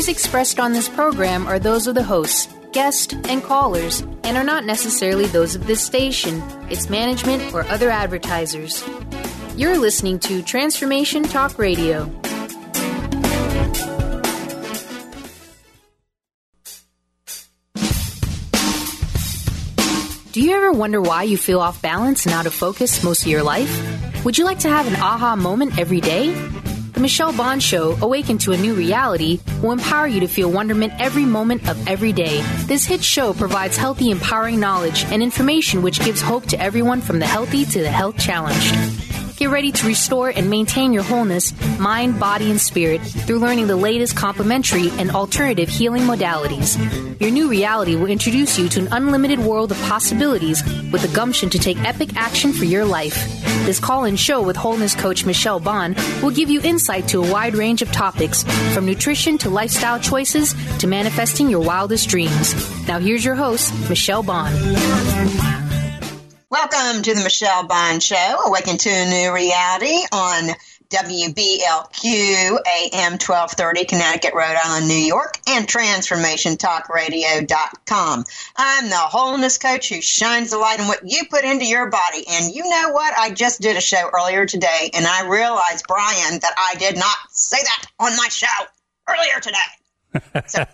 views expressed on this program are those of the hosts, guests, and callers, and are not necessarily those of this station, its management, or other advertisers. You're listening to Transformation Talk Radio. Do you ever wonder why you feel off balance and out of focus most of your life? Would you like to have an aha moment every day? The Michelle Bond Show, Awaken to a New Reality, will empower you to feel wonderment every moment of every day. This hit show provides healthy, empowering knowledge and information which gives hope to everyone from the healthy to the health challenged. Get ready to restore and maintain your wholeness, mind, body, and spirit through learning the latest complementary and alternative healing modalities. Your new reality will introduce you to an unlimited world of possibilities with the gumption to take epic action for your life. This call-in show with wholeness coach Michelle Bond will give you insight to a wide range of topics, from nutrition to lifestyle choices to manifesting your wildest dreams. Now here's your host, Michelle Bond. Welcome to the Michelle Bond Show, Awaken to a New Reality on WBLQ AM 1230, Connecticut, Rhode Island, New York, and TransformationTalkRadio.com. I'm the wholeness coach who shines the light on what you put into your body. And you know what? I just did a show earlier today, and I realized, Brian, that I did not say that on my show earlier today. So,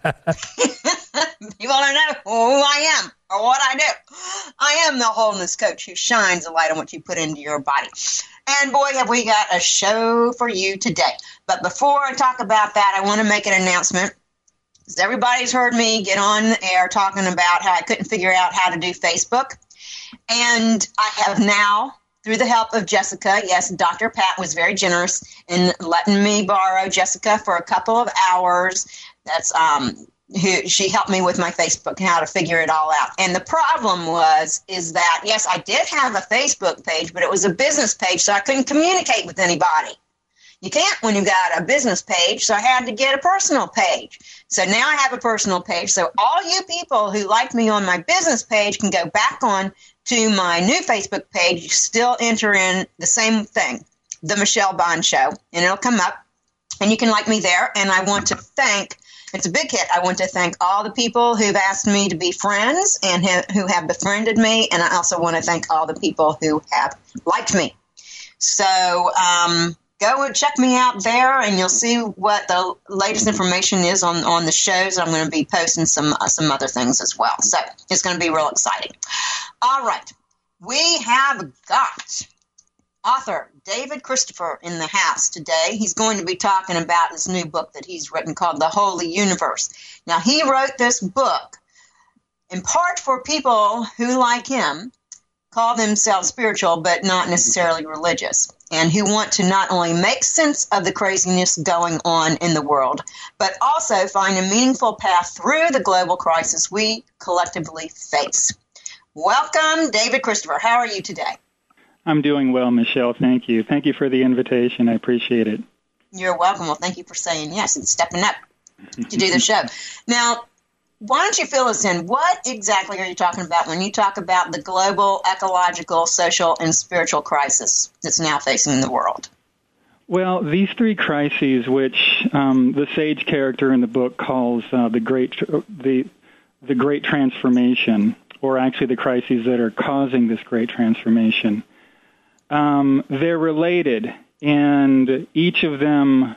you want to know who I am or what I do? I am the wholeness coach who shines a light on what you put into your body. And boy, have we got a show for you today. But before I talk about that, I want to make an announcement. Because everybody's heard me get on the air talking about how I couldn't figure out how to do Facebook. And I have now, through the help of Jessica, yes, Dr. Pat was very generous in letting me borrow Jessica for a couple of hours. That's she helped me with my Facebook, how to figure it all out. And the problem is that, yes, I did have a Facebook page, but it was a business page, so I couldn't communicate with anybody. You can't when you've got a business page, so I had to get a personal page. So now I have a personal page. So all you people who like me on my business page can go back on to my new Facebook page, still enter in the same thing, The Michelle Bond Show, and it'll come up, and you can like me there. And I want to thank, it's a big hit, I want to thank all the people who've asked me to be friends and who have befriended me, and I also want to thank all the people who have liked me. So go and check me out there, and you'll see what the latest information is on the shows. I'm going to be posting some other things as well. So it's going to be real exciting. All right. We have got author David Christopher in the house today. He's going to be talking about this new book that he's written called The Holy Universe. Now, he wrote this book in part for people who, like him, call themselves spiritual but not necessarily religious, and who want to not only make sense of the craziness going on in the world, but also find a meaningful path through the global crisis we collectively face. Welcome, David Christopher. How are you today? I'm doing well, Michelle. Thank you. Thank you for the invitation. I appreciate it. You're welcome. Well, thank you for saying yes and stepping up to do the show. Now, why don't you fill us in? What exactly are you talking about when you talk about the global, ecological, social, and spiritual crisis that's now facing the world? Well, these three crises, which the sage character in the book calls the great transformation, or actually the crises that are causing this great transformation, they're related, and each of them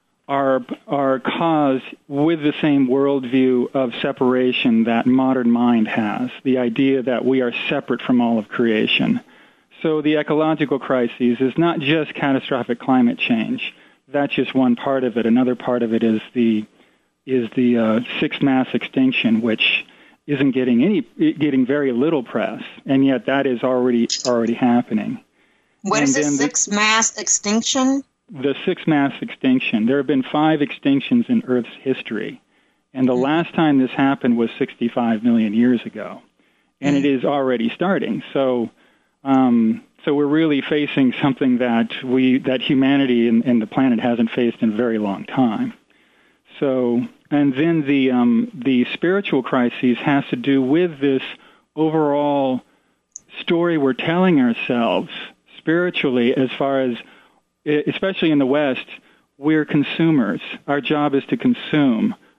are caused with the same worldview of separation that modern mind has, the idea that we are separate from all of creation. So the ecological crises is not just catastrophic climate change. That's just one part of it. Another part of it is the sixth mass extinction, which isn't getting very little press, and yet that is already happening. What is the sixth mass extinction? The sixth mass extinction. There have been 5 extinctions in Earth's history, and the last time this happened was 65 million years ago, and it is already starting. So we're really facing something that humanity and the planet hasn't faced in a very long time. So, and then the spiritual crises has to do with this overall story we're telling ourselves spiritually, as far as, especially in the West, we're consumers. Our job is to consume.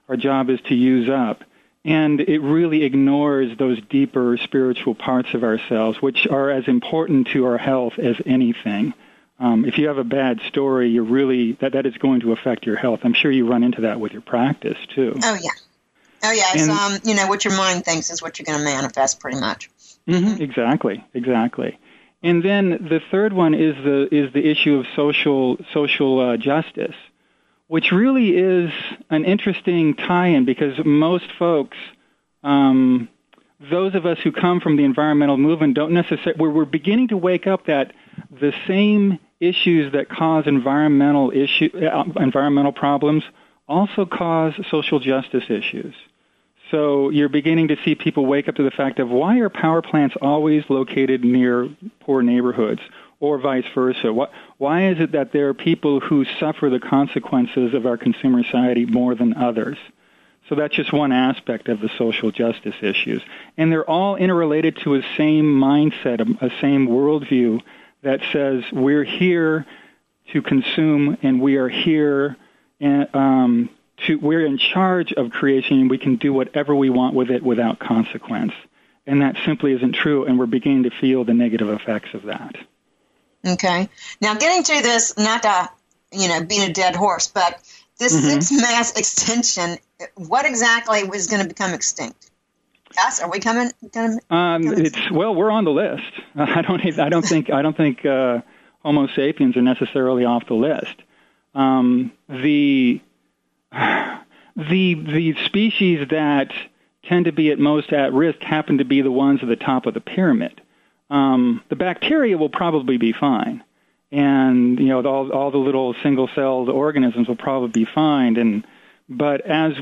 Our job is to use up. And it really ignores those deeper spiritual parts of ourselves, which are as important to our health as anything. If you have a bad story, you're really that is going to affect your health. I'm sure you run into that with your practice too. Oh yeah. It's, what your mind thinks is what you're going to manifest, pretty much. Mm-hmm. Exactly. And then the third one is the issue of social justice, which really is an interesting tie-in because most folks, those of us who come from the environmental movement, don't necessarily. We're beginning to wake up that the same issues that cause environmental problems also cause social justice issues. So you're beginning to see people wake up to the fact of why are power plants always located near poor neighborhoods, or vice versa? Why is it that there are people who suffer the consequences of our consumer society more than others? So that's just one aspect of the social justice issues. And they're all interrelated to a same mindset, a same worldview that says we're here to consume and we are here we're in charge of creation and we can do whatever we want with it without consequence. And that simply isn't true, and we're beginning to feel the negative effects of that. Okay. Now, getting to this, not to, being a dead horse, but this sixth mass extinction, what exactly was going to become extinct? Us? Are we coming? We're on the list. I don't think Homo sapiens are necessarily off the list. The species that tend to be at most at risk happen to be the ones at the top of the pyramid. The bacteria will probably be fine, and all the little single-celled organisms will probably be fine. But as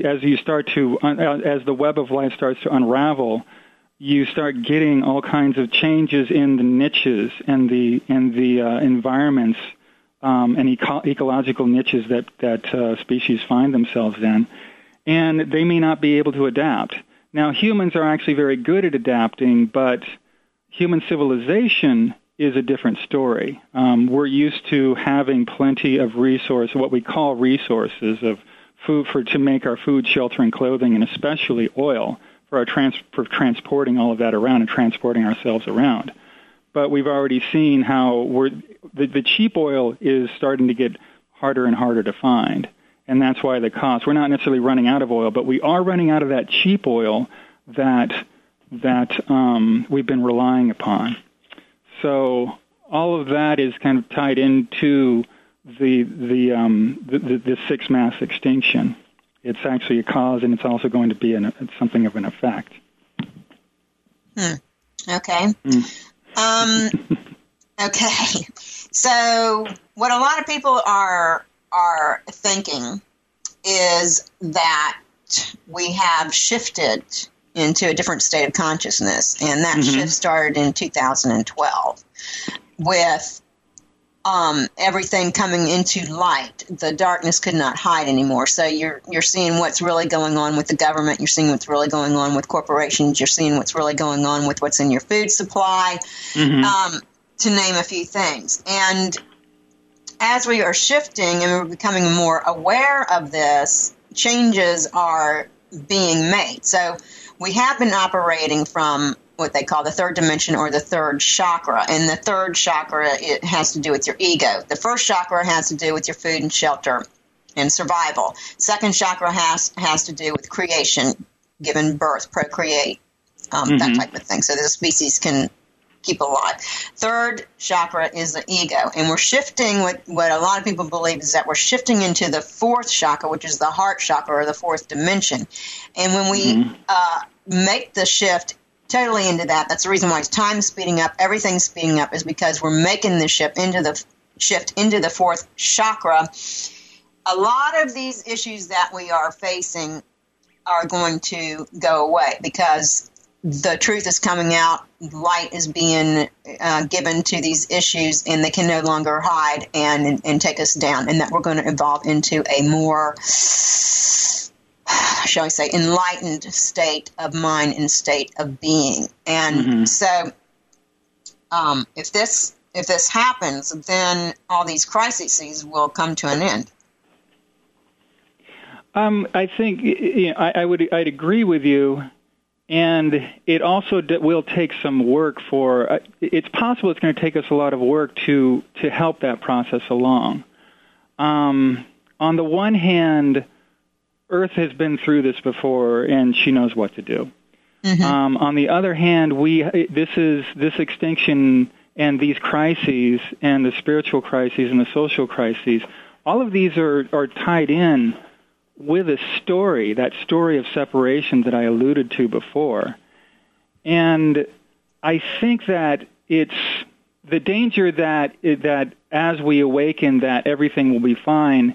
the web of life starts to unravel, you start getting all kinds of changes in the niches and the environments and ecological niches that species find themselves in, and they may not be able to adapt. Now, humans are actually very good at adapting, but human civilization is a different story. We're used to having plenty of what we call resources of food to make our food, shelter, and clothing, and especially oil for transporting all of that around and transporting ourselves around. But we've already seen how the cheap oil is starting to get harder and harder to find, and that's why the cost. We're not necessarily running out of oil, but we are running out of that cheap oil that we've been relying upon. So all of that is kind of tied into the sixth mass extinction. It's actually a cause, and it's also going to be something of an effect. Okay. Okay. So what a lot of people are thinking is that we have shifted into a different state of consciousness, and that shift started in 2012 with everything coming into light. The darkness could not hide anymore. So you're seeing what's really going on with the government. You're seeing what's really going on with corporations. You're seeing what's really going on with what's in your food supply, to name a few things. And as we are shifting and we're becoming more aware of this, changes are being made. So we have been operating from what they call the third dimension or the third chakra. And the third chakra, it has to do with your ego. The first chakra has to do with your food and shelter and survival. Second chakra has to do with creation, giving birth, procreate, that type of thing, so that the species can keep alive. Third chakra is the ego. And we're shifting, what a lot of people believe is that we're shifting into the fourth chakra, which is the heart chakra or the fourth dimension. And when we make the shift totally into that, that's the reason why time's speeding up, everything's speeding up, is because we're making the shift into the fourth chakra. A lot of these issues that we are facing are going to go away because the truth is coming out, light is being given to these issues, and they can no longer hide and take us down, and that we're going to evolve into a more, shall we say, enlightened state of mind and state of being. And so if this happens, then all these crises will come to an end. I think I'd agree with you, and it also will take some work for. It's possible it's going to take us a lot of work to help that process along. On the one hand, Earth has been through this before, and she knows what to do. Mm-hmm. On the other hand, this extinction and these crises and the spiritual crises and the social crises, all of these are tied in with a story, that story of separation that I alluded to before. And I think that it's the danger that as we awaken that everything will be fine,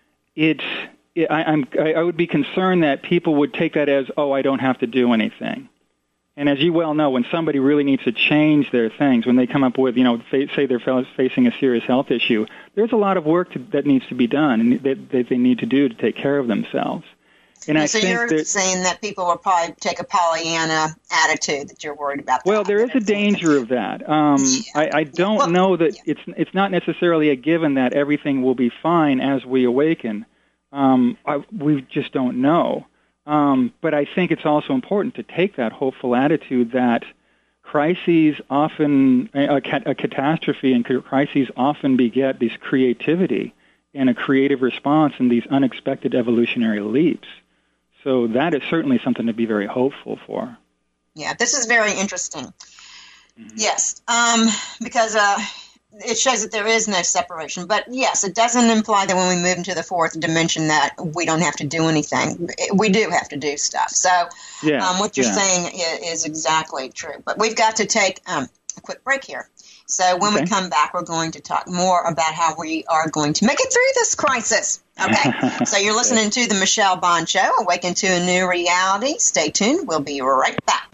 I would be concerned that people would take that as, oh, I don't have to do anything. And as you well know, when somebody really needs to change their things, when they come up with, say they're facing a serious health issue, there's a lot of work that needs to be done and that they need to do to take care of themselves. And I think you're saying that people will probably take a Pollyanna attitude, that you're worried about that. Well, there is a danger of that. I don't know that it's not necessarily a given that everything will be fine as we awaken. We just don't know. But I think it's also important to take that hopeful attitude that crises often, a catastrophe and crises often beget this creativity and a creative response and these unexpected evolutionary leaps. So that is certainly something to be very hopeful for. Yeah, this is very interesting. Mm-hmm. Yes, because it shows that there is no separation. But yes, it doesn't imply that when we move into the fourth dimension that we don't have to do anything. We do have to do stuff. So what you're saying is exactly true. But we've got to take a quick break here. So when we come back, we're going to talk more about how we are going to make it through this crisis. Okay, so you're listening to The Michelle Bond Show, Awaken to a New Reality. Stay tuned. We'll be right back.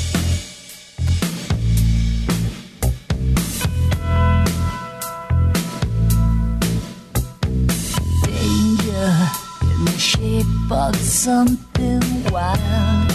Danger in the shape of something wild.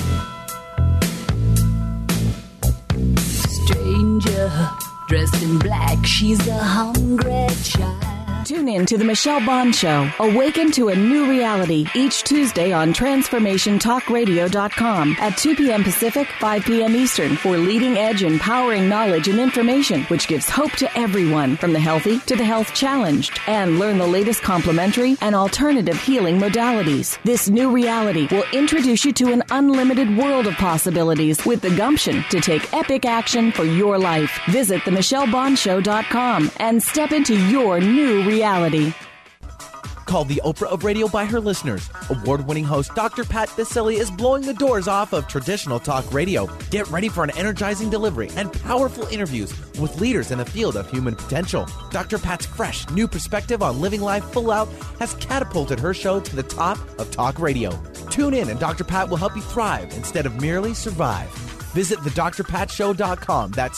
Stranger dressed in black, she's a hungry child. Tune in to The Michelle Bond Show, Awaken to a New Reality, each Tuesday on TransformationTalkRadio.com at 2 p.m. Pacific, 5 p.m. Eastern for leading-edge empowering knowledge and information, which gives hope to everyone, from the healthy to the health-challenged, and learn the latest complementary and alternative healing modalities. This new reality will introduce you to an unlimited world of possibilities with the gumption to take epic action for your life. Visit themichellebondshow.com and step into your new reality. Called the Oprah of radio by her listeners, award-winning host Dr. Pat Baccili is blowing the doors off of traditional talk radio. Get ready for an energizing delivery and powerful interviews with leaders in the field of human potential. Dr. Pat's fresh, new perspective on living life full out has catapulted her show to the top of talk radio. Tune in and Dr. Pat will help you thrive instead of merely survive. Visit thedrpatshow.com. That's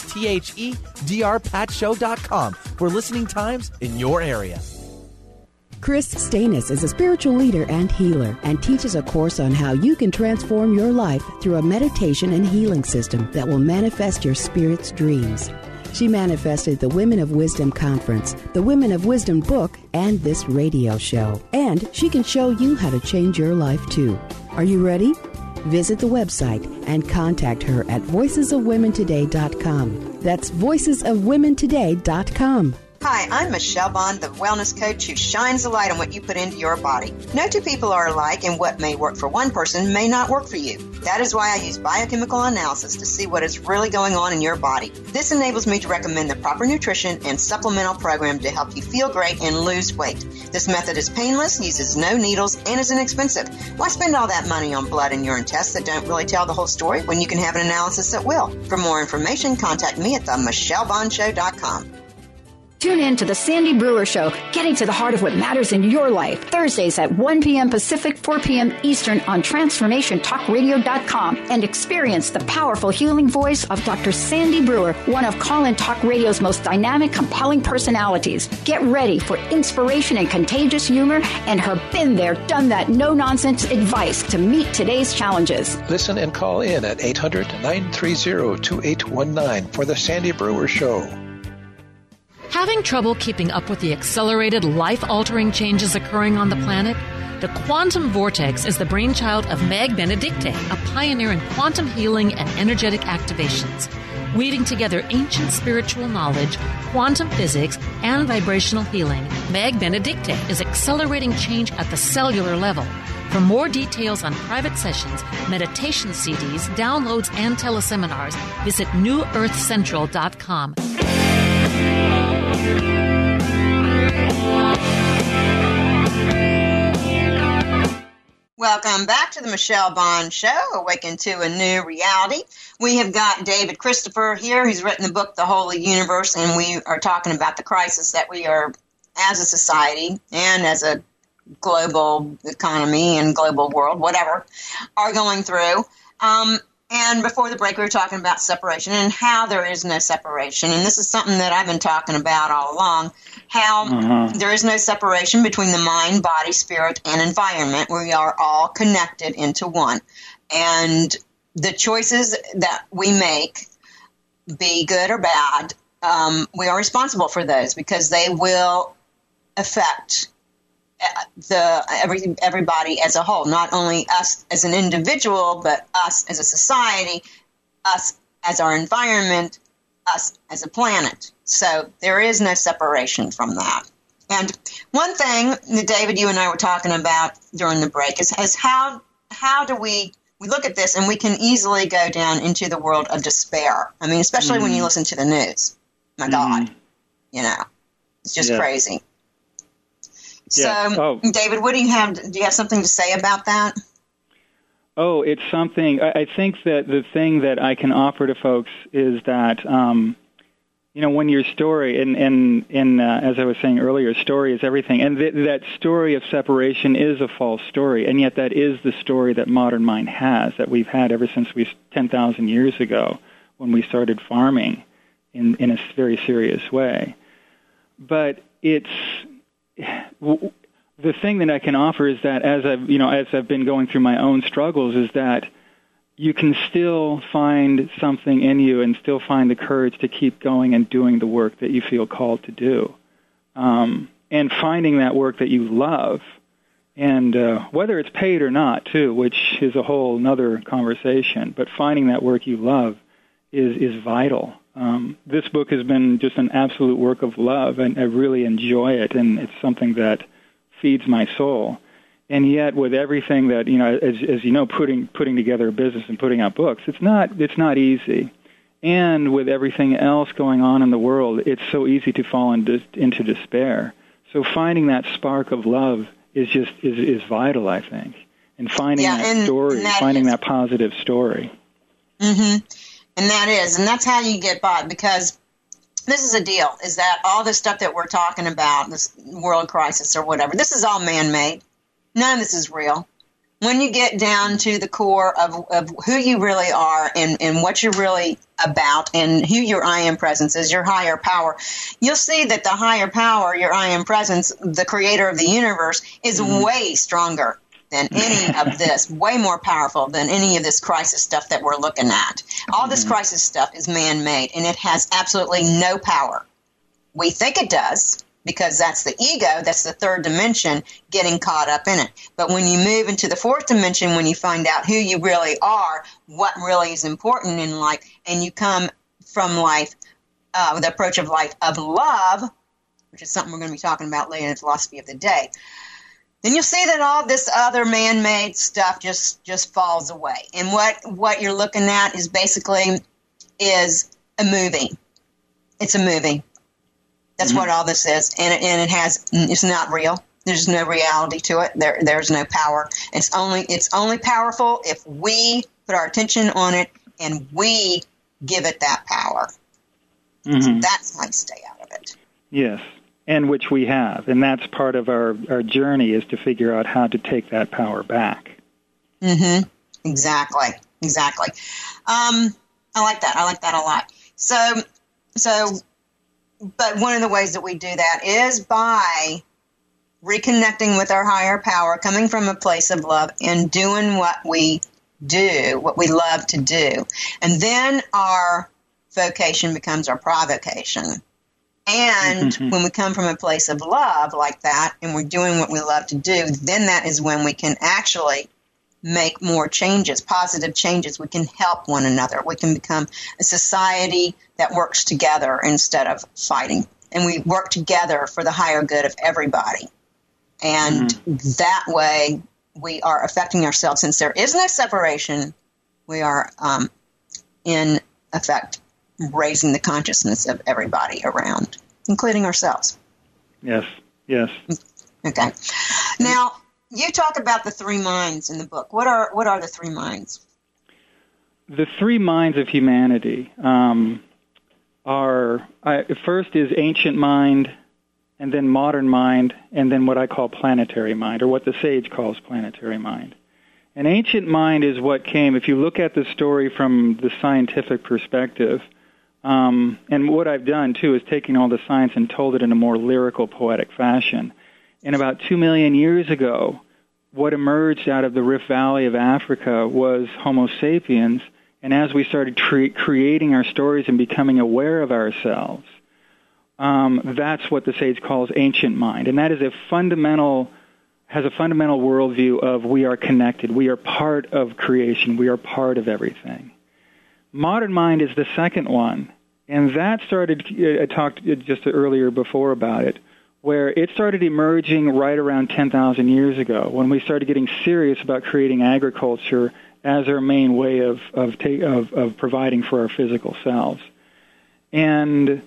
THEDRPatshow.com for listening times in your area. Chris Stanis is a spiritual leader and healer and teaches a course on how you can transform your life through a meditation and healing system that will manifest your spirit's dreams. She manifested the Women of Wisdom Conference, the Women of Wisdom book, and this radio show. And she can show you how to change your life too. Are you ready? Visit the website and contact her at voicesofwomentoday.com. That's voicesofwomentoday.com. Hi, I'm Michelle Bond, the wellness coach who shines a light on what you put into your body. No two people are alike, and what may work for one person may not work for you. That is why I use biochemical analysis to see what is really going on in your body. This enables me to recommend the proper nutrition and supplemental program to help you feel great and lose weight. This method is painless, uses no needles, and is inexpensive. Why spend all that money on blood and urine tests that don't really tell the whole story when you can have an analysis that will? For more information, contact me at themichellebondshow.com. Tune in to The Sandy Brewer Show, getting to the heart of what matters in your life. Thursdays at 1 p.m. Pacific, 4 p.m. Eastern on TransformationTalkRadio.com, and experience the powerful healing voice of Dr. Sandy Brewer, one of Call-In Talk Radio's most dynamic, compelling personalities. Get ready for inspiration and contagious humor and her been there, done that, no-nonsense advice to meet today's challenges. Listen and call in at 800-930-2819 for The Sandy Brewer Show. Having trouble keeping up with the accelerated, life-altering changes occurring on the planet? The Quantum Vortex is the brainchild of Meg Benedicte, a pioneer in quantum healing and energetic activations. Weaving together ancient spiritual knowledge, quantum physics, and vibrational healing, Meg Benedicte is accelerating change at the cellular level. For more details on private sessions, meditation CDs, downloads, and teleseminars, visit newearthcentral.com. Welcome back to the Michelle Bond Show, Awaken to a New Reality. We have got David Christopher here, who's written the book, The Holy Universe, and we are talking about the crisis that we are, as a society and as a global economy and global world, whatever, are going through. And before the break, we were talking about separation and how there is no separation. And this is something that I've been talking about all along, how there is no separation between the mind, body, spirit, and environment. We are all connected into one. And the choices that we make, be good or bad, we are responsible for those because they will affect everybody as a whole, not only us as an individual, but us as a society, us as our environment, us as a planet. So there is no separation from that. And one thing that David, you and I were talking about during the break is how do we look at this and we can easily go down into the world of despair. I mean, especially when you listen to the news. My God, it's just crazy. So, David, what do you have? Do you have something to say about that? Oh, it's something. I think that the thing that I can offer to folks is that, when your story, and as I was saying earlier, story is everything, and that story of separation is a false story, and yet that is the story that modern mind has, that we've had ever since 10,000 years ago when we started farming in a very serious way. But the thing that I can offer is that as I've been going through my own struggles, is that you can still find something in you and still find the courage to keep going and doing the work that you feel called to do, and finding that work that you love, and whether it's paid or not, too, which is a whole other conversation. But finding that work you love is vital. This book has been just an absolute work of love, and I really enjoy it, and it's something that feeds my soul. And yet, with everything that, as you know, putting together a business and putting out books, it's not easy. And with everything else going on in the world, it's so easy to fall into despair. So finding that spark of love is vital, I think, and finding that story, finding that positive story. Mm-hmm. And that's how you get by, because this is a deal, is that all this stuff that we're talking about, this world crisis or whatever, this is all man-made. None of this is real. When you get down to the core of who you really are and what you're really about and who your I Am Presence is, your higher power, you'll see that the higher power, your I Am Presence, the creator of the universe, is way stronger than any of this, way more powerful than any of this crisis stuff that we're looking at. All this crisis stuff is man-made, and it has absolutely no power. We think it does, because that's the ego, that's the third dimension, getting caught up in it. But when you move into the fourth dimension, when you find out who you really are, what really is important in life, and you come from life, the approach of life of love, which is something we're going to be talking about later in the philosophy of the day, then you'll see that all this other man-made stuff just falls away. And what you're looking at is basically is a movie. It's a movie. That's what all this is, and it's not real. There's no reality to it. There's no power. It's only powerful if we put our attention on it and we give it that power. So that's how you stay out of it. Yes, and which we have, and that's part of our journey, is to figure out how to take that power back. Exactly. I like that. I like that a lot. So. But one of the ways that we do that is by reconnecting with our higher power, coming from a place of love, and doing what we do, what we love to do. And then our vocation becomes our provocation. And when we come from a place of love like that, and we're doing what we love to do, then that is when we can actually make more changes, positive changes. We can help one another. We can become a society that works together instead of fighting. And we work together for the higher good of everybody. And that way we are affecting ourselves. Since there is no separation, we are, in effect, raising the consciousness of everybody around, including ourselves. Yes. Okay. Now, you talk about the three minds in the book. What are the three minds? The three minds of humanity first is ancient mind, and then modern mind, and then what I call planetary mind, or what the sage calls planetary mind. An ancient mind is what came, if you look at the story from the scientific perspective, and what I've done, too, is taking all the science and told it in a more lyrical, poetic fashion. And about 2 million years ago, what emerged out of the Rift Valley of Africa was Homo sapiens, and as we started creating our stories and becoming aware of ourselves, that's what the sage calls ancient mind. And that is has a fundamental worldview of we are connected, we are part of creation, we are part of everything. Modern mind is the second one, and that started, I talked just earlier before about it, where it started emerging right around 10,000 years ago, when we started getting serious about creating agriculture as our main way of providing for our physical selves. And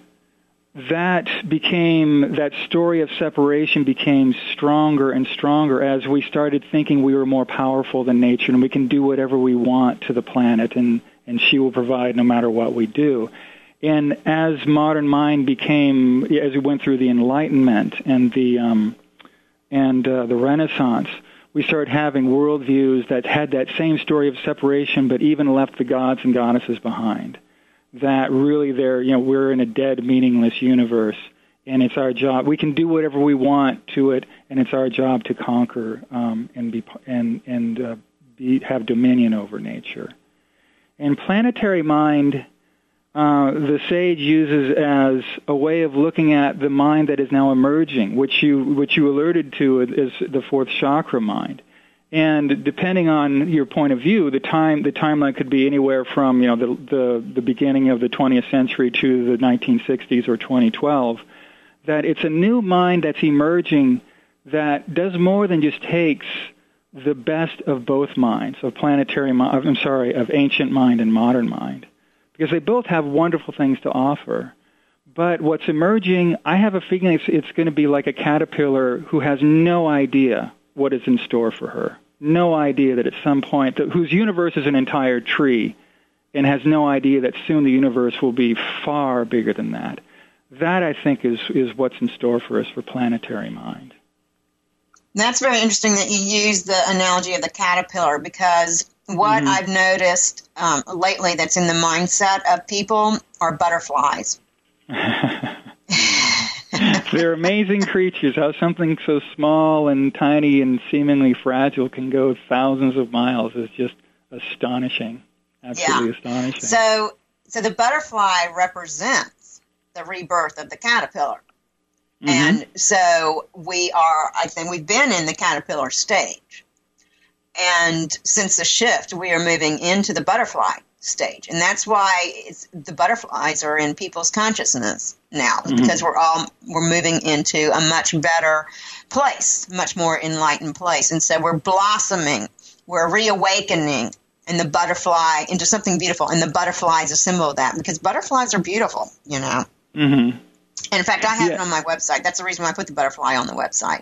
that story of separation became stronger and stronger as we started thinking we were more powerful than nature and we can do whatever we want to the planet and she will provide no matter what we do. And as modern mind became, as we went through the Enlightenment and the Renaissance, we started having worldviews that had that same story of separation, but even left the gods and goddesses behind. That really, we're in a dead, meaningless universe, and it's our job. We can do whatever we want to it, and it's our job to conquer have dominion over nature. And planetary mind, the sage uses as a way of looking at the mind that is now emerging, which you alerted to as the fourth chakra mind. And depending on your point of view, the timeline could be anywhere from the beginning of the 20th century to the 1960s or 2012. That it's a new mind that's emerging that does more than just takes the best of both minds, of ancient mind and modern mind, because they both have wonderful things to offer. But what's emerging, I have a feeling it's going to be like a caterpillar who has no idea what is in store for her. No idea that at some point, whose universe is an entire tree, and has no idea that soon the universe will be far bigger than that. That, I think, is what's in store for us for planetary mind. That's very interesting that you use the analogy of the caterpillar, because what I've noticed lately that's in the mindset of people are butterflies. They're amazing creatures. How something so small and tiny and seemingly fragile can go thousands of miles is just astonishing. Absolutely astonishing. So the butterfly represents the rebirth of the caterpillar. And so I think we've been in the caterpillar stage. And since the shift, we are moving into the butterfly stage. And that's why the butterflies are in people's consciousness now, because we're moving into a much better place, much more enlightened place. And so we're blossoming, we're reawakening and the butterfly into something beautiful. And the butterfly is a symbol of that, because butterflies are beautiful, And in fact, I have it on my website. That's the reason why I put the butterfly on the website.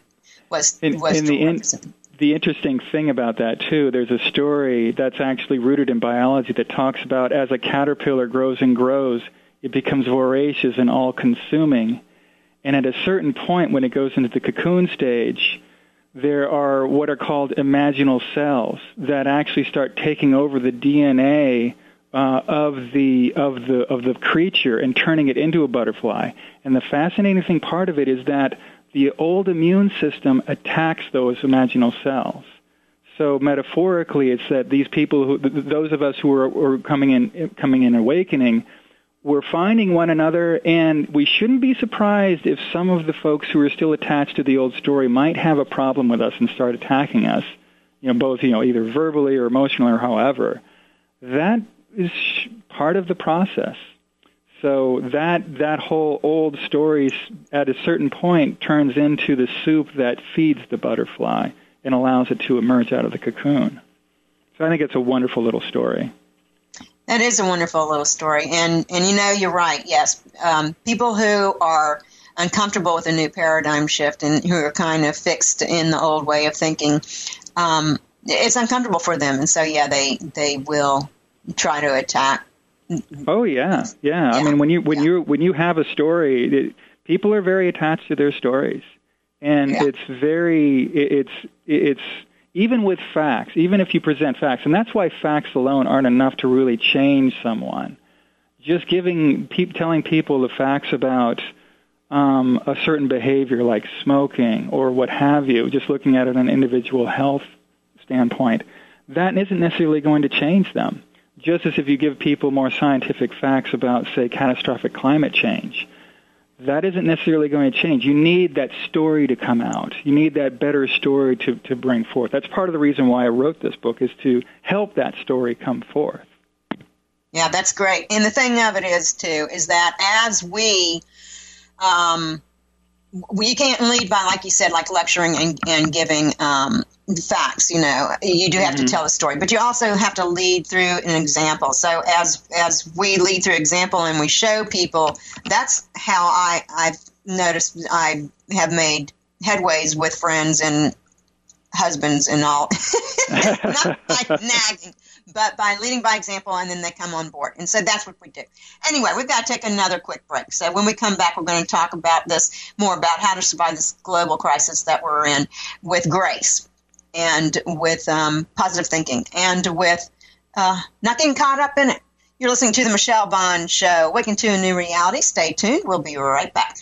The interesting thing about that, too, there's a story that's actually rooted in biology that talks about as a caterpillar grows and grows, it becomes voracious and all-consuming. And at a certain point, when it goes into the cocoon stage, there are what are called imaginal cells that actually start taking over the DNA of the creature and turning it into a butterfly. And the fascinating part of it is that the old immune system attacks those imaginal cells. So metaphorically, it's that these people, those of us who are coming in awakening, we're finding one another, and we shouldn't be surprised if some of the folks who are still attached to the old story might have a problem with us and start attacking us, both, either verbally or emotionally or however. That is part of the process. So that whole old story at a certain point turns into the soup that feeds the butterfly and allows it to emerge out of the cocoon. So I think it's a wonderful little story. That is a wonderful little story. And you're right, yes. People who are uncomfortable with a new paradigm shift and who are kind of fixed in the old way of thinking, it's uncomfortable for them. And so, they will try to attack. Oh, yeah. I mean, when you have a story, people are very attached to their stories. And it's even with facts, even if you present facts, and that's why facts alone aren't enough to really change someone. Just telling people the facts about a certain behavior like smoking or what have you, just looking at it on an individual health standpoint, that isn't necessarily going to change them. Just as if you give people more scientific facts about, say, catastrophic climate change, that isn't necessarily going to change. You need that story to come out. You need that better story to bring forth. That's part of the reason why I wrote this book, is to help that story come forth. Yeah, that's great. And the thing of it is, too, is that as we can't lead by, like you said, like lecturing and giving facts. You do have to tell a story, but you also have to lead through an example. So as we lead through example and we show people, that's how I've noticed I have made headways with friends and husbands and all. Not by nagging, but by leading by example, and then they come on board. And so that's what we do. Anyway, we've got to take another quick break. So when we come back, we're going to talk about more about how to survive this global crisis that we're in with grace and with positive thinking and with not getting caught up in it. You're listening to The Michelle Bond Show. Waking to a New Reality. Stay tuned. We'll be right back.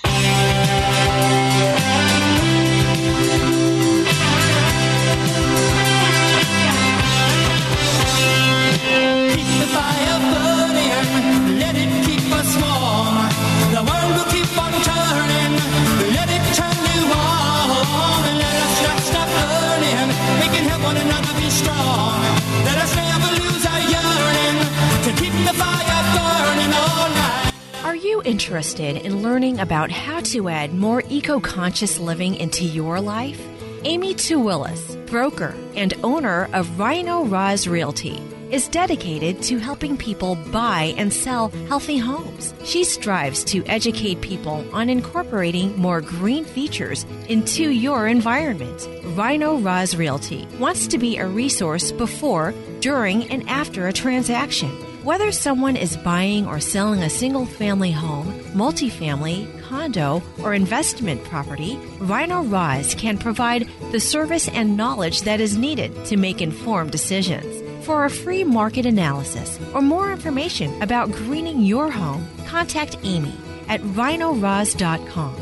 One another be strong. Let us never lose our yearning to keep the fire burning all night. Are you interested in learning about how to add more eco-conscious living into your life? Amy Tuwillis, broker and owner of Rhino Roz Realty, is dedicated to helping people buy and sell healthy homes. She strives to educate people on incorporating more green features into your environment. Rhino Roz Realty wants to be a resource before, during, and after a transaction. Whether someone is buying or selling a single-family home, multifamily, condo, or investment property, Rhino Roz can provide the service and knowledge that is needed to make informed decisions. For a free market analysis or more information about greening your home, contact Amy at rhinoroz.com,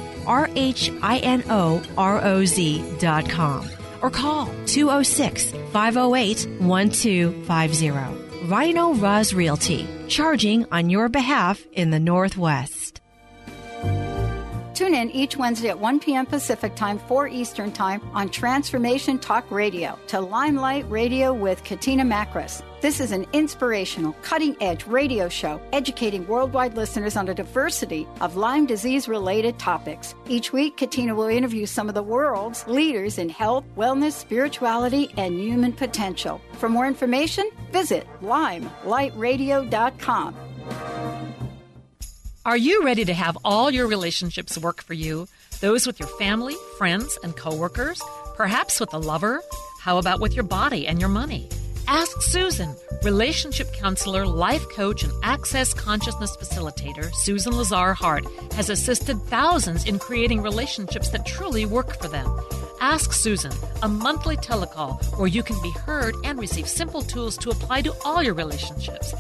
RHINOROZ.com, or call 206-508-1250. Rhino Roz Realty, charging on your behalf in the Northwest. Tune in each Wednesday at 1 p.m. Pacific Time, 4 Eastern Time on Transformation Talk Radio to Limelight Radio with Katina Makris. This is an inspirational, cutting-edge radio show educating worldwide listeners on a diversity of Lyme disease-related topics. Each week, Katina will interview some of the world's leaders in health, wellness, spirituality, and human potential. For more information, visit limelightradio.com. Are you ready to have all your relationships work for you? Those with your family, friends, and coworkers? Perhaps with a lover? How about with your body and your money? Ask Susan, relationship counselor, life coach, and access consciousness facilitator, Susan Lazar Hart, has assisted thousands in creating relationships that truly work for them. Ask Susan, a monthly telecall where you can be heard and receive simple tools to apply to all your relationships.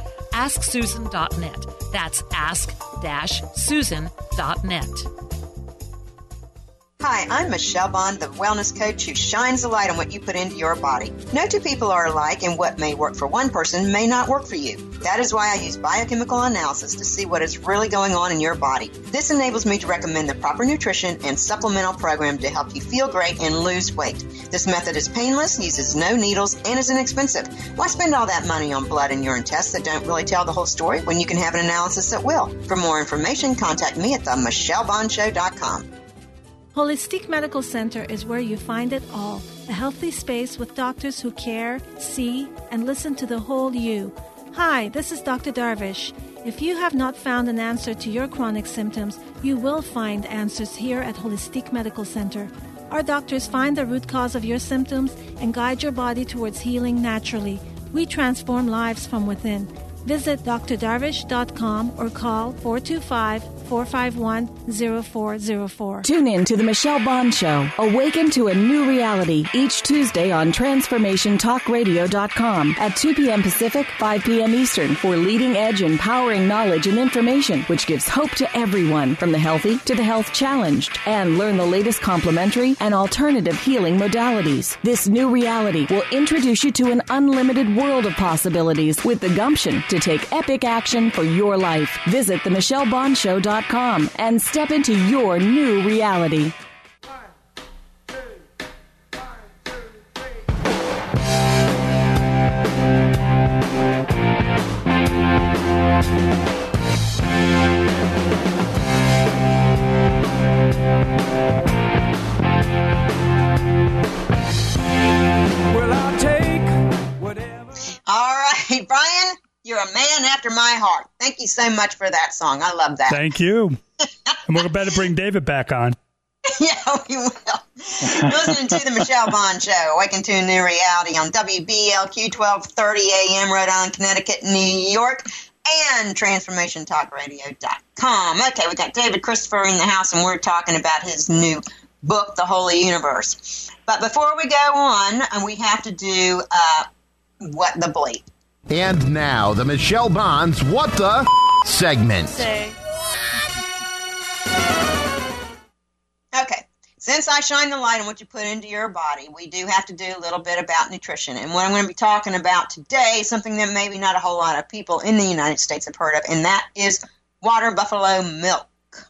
AskSusan.net. That's ask-Susan.net. Hi, I'm Michelle Bond, the wellness coach who shines a light on what you put into your body. No two people are alike, and what may work for one person may not work for you. That is why I use biochemical analysis to see what is really going on in your body. This enables me to recommend the proper nutrition and supplemental program to help you feel great and lose weight. This method is painless, uses no needles, and is inexpensive. Why spend all that money on blood and urine tests that don't really tell the whole story when you can have an analysis that will? For more information, contact me at themichellebondshow.com. Holistic Medical Center is where you find it all. A healthy space with doctors who care, see, and listen to the whole you. Hi, this is Dr. Darvish. If you have not found an answer to your chronic symptoms, you will find answers here at Holistic Medical Center. Our doctors find the root cause of your symptoms and guide your body towards healing naturally. We transform lives from within. Visit drdarvish.com or call 425-451-0404. Tune in to The Michelle Bond Show. Awaken to a new reality each Tuesday on TransformationTalkRadio.com at 2 p.m. Pacific, 5 p.m. Eastern for leading edge, empowering knowledge and information, which gives hope to everyone from the healthy to the health challenged. And learn the latest complementary and alternative healing modalities. This new reality will introduce you to an unlimited world of possibilities with the gumption to take epic action for your life. Visit themichellebondshow.com and step into your new reality. Well, I'll take whatever. All right, Brian, you're a man after my heart. Thank you so much for that song. I love that. Thank you. And we're about to bring David back on. Yeah, we will. You're listening to the Michelle Bond Show, Awaken to a New Reality on WBLQ 1230 AM, Rhode Island, Connecticut, New York, and TransformationTalkRadio.com. Okay, we got David Christopher in the house, and we're talking about his new book, The Holy Universe. But before we go on, we have to do What the Bleep. And now, the Michelle Bond's What the segment. Okay, since I shine the light on what you put into your body, we do have to do a little bit about nutrition. And what I'm going to be talking about today is something that maybe not a whole lot of people in the United States have heard of, and that is water buffalo milk.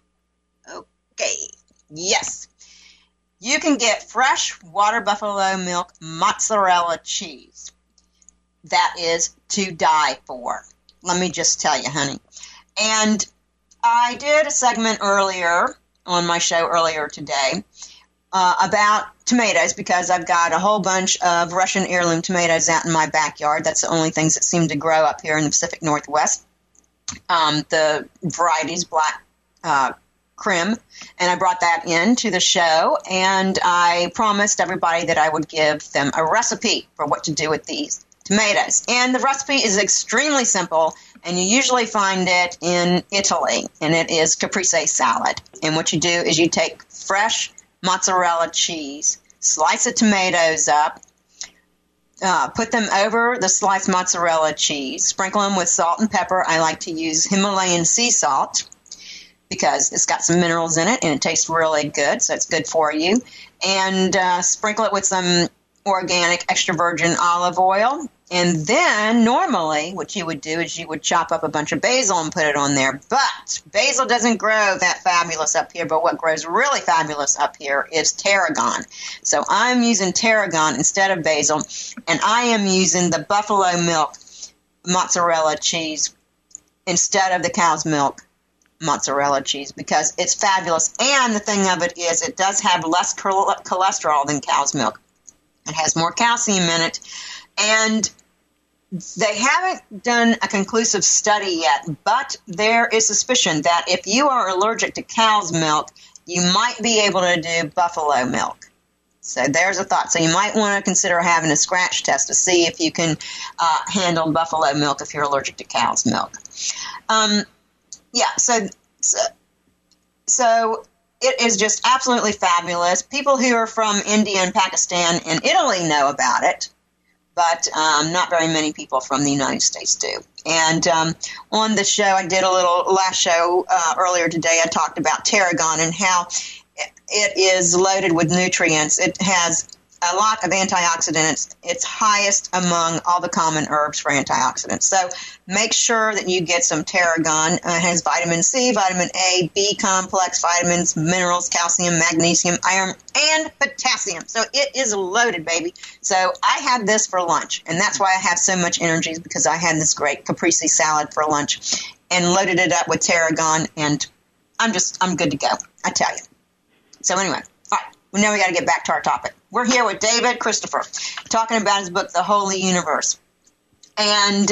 Okay, yes. You can get fresh water buffalo milk mozzarella cheese. That is to die for. Let me just tell you, honey. And I did a segment earlier on my show earlier today about tomatoes because I've got a whole bunch of Russian heirloom tomatoes out in my backyard. That's the only things that seem to grow up here in the Pacific Northwest. The variety's black Krim, and I brought that into the show, and I promised everybody that I would give them a recipe for what to do with these tomatoes. And the recipe is extremely simple, and you usually find it in Italy, and it is caprese salad. And what you do is you take fresh mozzarella cheese, slice the tomatoes up, put them over the sliced mozzarella cheese, sprinkle them with salt and pepper. I like to use Himalayan sea salt because it's got some minerals in it, and it tastes really good, so it's good for you. And sprinkle it with some organic extra virgin olive oil. And then normally what you would do is you would chop up a bunch of basil and put it on there. But basil doesn't grow that fabulous up here. But what grows really fabulous up here is tarragon. So I'm using tarragon instead of basil. And I am using the buffalo milk mozzarella cheese instead of the cow's milk mozzarella cheese because it's fabulous. And the thing of it is it does have less cholesterol than cow's milk. It has more calcium in it. And they haven't done a conclusive study yet, but there is suspicion that if you are allergic to cow's milk, you might be able to do buffalo milk. So there's a thought. So you might want to consider having a scratch test to see if you can handle buffalo milk if you're allergic to cow's milk. So it is just absolutely fabulous. People who are from India and Pakistan and Italy know about it, but not very many people from the United States do. And on the show, I did a little last show earlier today, I talked about tarragon and how it is loaded with nutrients. It has a lot of antioxidants. It's highest among all the common herbs for antioxidants. So make sure that you get some tarragon. It has vitamin C, vitamin A, B complex, vitamins, minerals, calcium, magnesium, iron, and potassium. So it is loaded, baby. So I had this for lunch, and that's why I have so much energy, because I had this great caprese salad for lunch and loaded it up with tarragon, and I'm good to go, I tell you. So anyway, all right, well, now we got to get back to our topic. We're here with David Christopher, talking about his book, The Holy Universe. And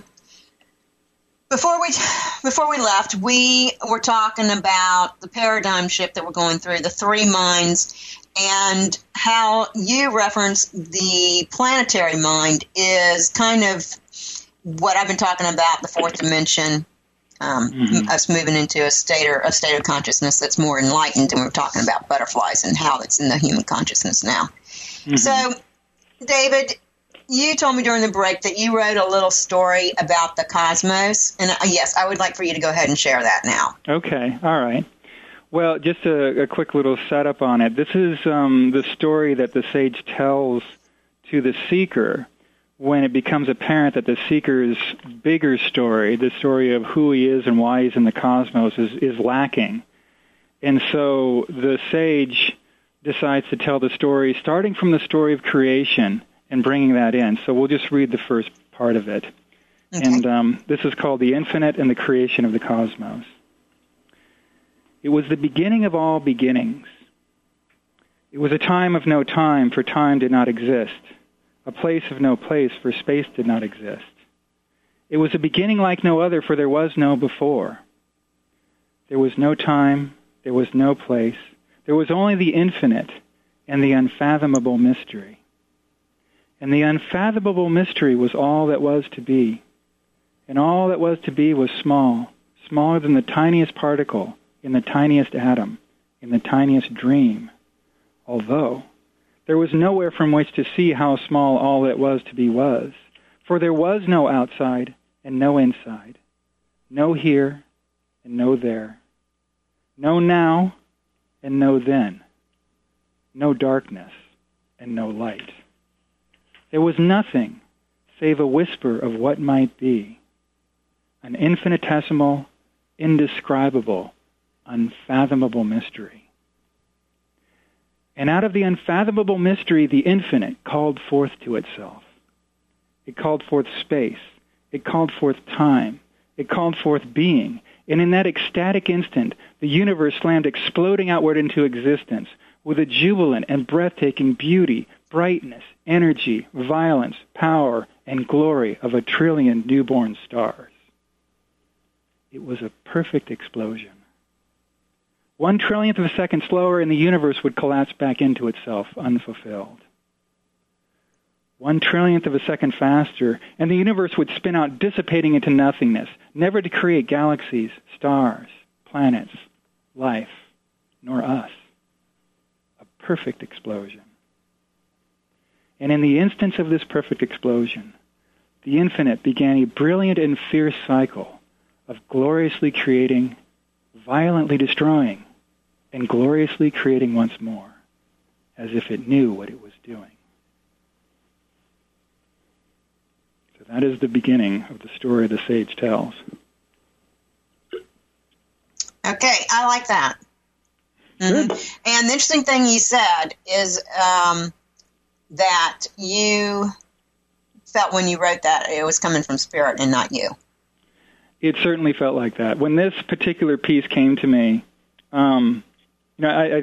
before we left, we were talking about the paradigm shift that we're going through, the three minds, and how you reference the planetary mind is kind of what I've been talking about, the fourth dimension, us moving into a state of consciousness that's more enlightened, and we're talking about butterflies and how it's in the human consciousness now. Mm-hmm. So, David, you told me during the break that you wrote a little story about the cosmos, and yes, I would like for you to go ahead and share that now. Okay, all right. Well, just a quick little setup on it. This is the story that the sage tells to the seeker when it becomes apparent that the seeker's bigger story, the story of who he is and why he's in the cosmos, is lacking. And so the sage decides to tell the story starting from the story of creation and bringing that in. So we'll just read the first part of it. Okay. And this is called The Infinite and the Creation of the Cosmos. It was the beginning of all beginnings. It was a time of no time, for time did not exist. A place of no place, for space did not exist. It was a beginning like no other, for there was no before. There was no time, there was no place. There was only the infinite and the unfathomable mystery. And the unfathomable mystery was all that was to be. And all that was to be was small, smaller than the tiniest particle in the tiniest atom, in the tiniest dream. Although there was nowhere from which to see how small all that was to be was, for there was no outside and no inside, no here and no there, no now and no then, no darkness and no light. There was nothing save a whisper of what might be, an infinitesimal, indescribable, unfathomable mystery. And out of the unfathomable mystery, the infinite called forth to itself. It called forth space. It called forth time. It called forth being. And in that ecstatic instant, the universe slammed exploding outward into existence with a jubilant and breathtaking beauty, brightness, energy, violence, power, and glory of a trillion newborn stars. It was a perfect explosion. 1/trillionth of a second slower, and the universe would collapse back into itself, unfulfilled. 1/trillionth of a second faster, and the universe would spin out, dissipating into nothingness, never to create galaxies, stars, planets, life, nor us. A perfect explosion. And in the instance of this perfect explosion, the infinite began a brilliant and fierce cycle of gloriously creating, violently destroying, and gloriously creating once more, as if it knew what it was doing. So that is the beginning of the story the sage tells. Okay, I like that. Mm-hmm. And the interesting thing you said is that you felt when you wrote that it was coming from Spirit and not you. It certainly felt like that. When this particular piece came to me, I